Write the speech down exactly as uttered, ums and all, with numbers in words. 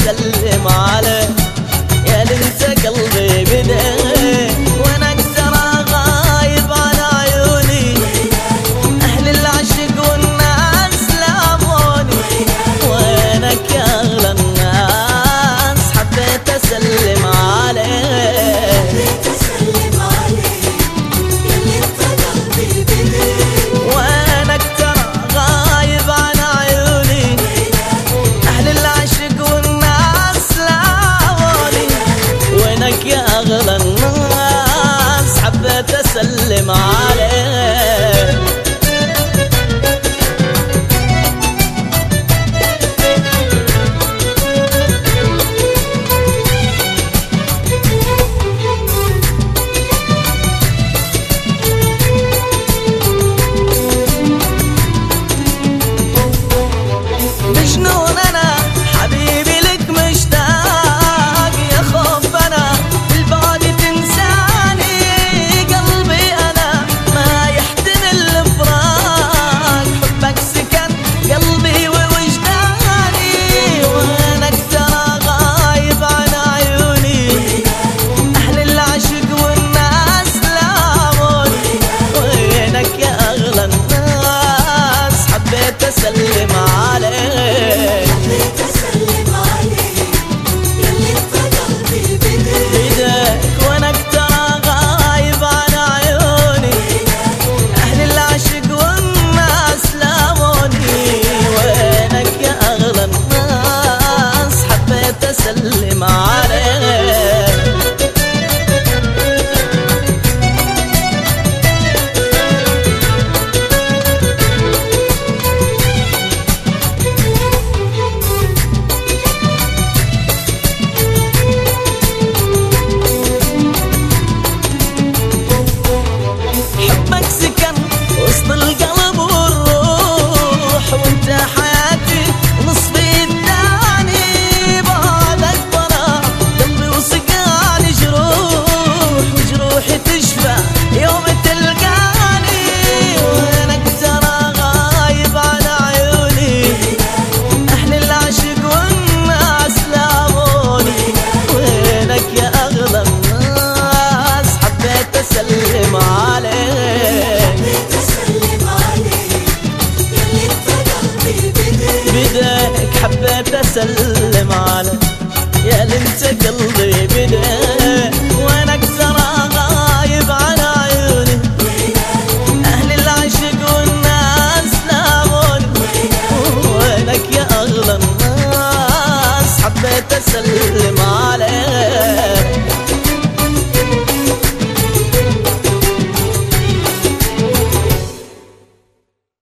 اسلم عليه يا اللي انت قلبي بديه وانا ترى غايب عن عيوني اهل العشق والناس لاموني وينك يا اغلى الناس حبيت اسلم عليه اسلم عليه يا اللي انت قلبي بديه وينك ترى غايب عن عيوني اهل العشق والناس لاموني وينك يا اغلى الناس حبيت اسلم عليه مجنون انا حبيبي لك مشتاق يا خوف انا بالبعد تنساني قلبي انا ما يحتمل الفراق حبك سكن قلبي ووجداني وينك ترى غايب عن عيوني اهل العشق والناس لاموني وينك يا اغلى الناس حبيت اسلم عليه حبيت اسلم عليه يا اللي انت قلبي بديه بدك وينك ترى غايب عن عيوني اهل العشق والناس لاموني وينك يا اغلى الناس حبيت اسلم عليه حبك سكن وسط القلب والروح وانت حياتي ونصفي الثاني بعدك طلع قلبي وسقاني جروح وجروحي تشفى يوم تلقاني وينك ترى غايب عن عيوني اهل العشق والناس لاموني وينك يا اغلى الناس حبيت اسلم عليه اسلم عليه يا اللي انت قلبي بديه بدك حبيت اسلم عليه يا اللي انت قلبي بدك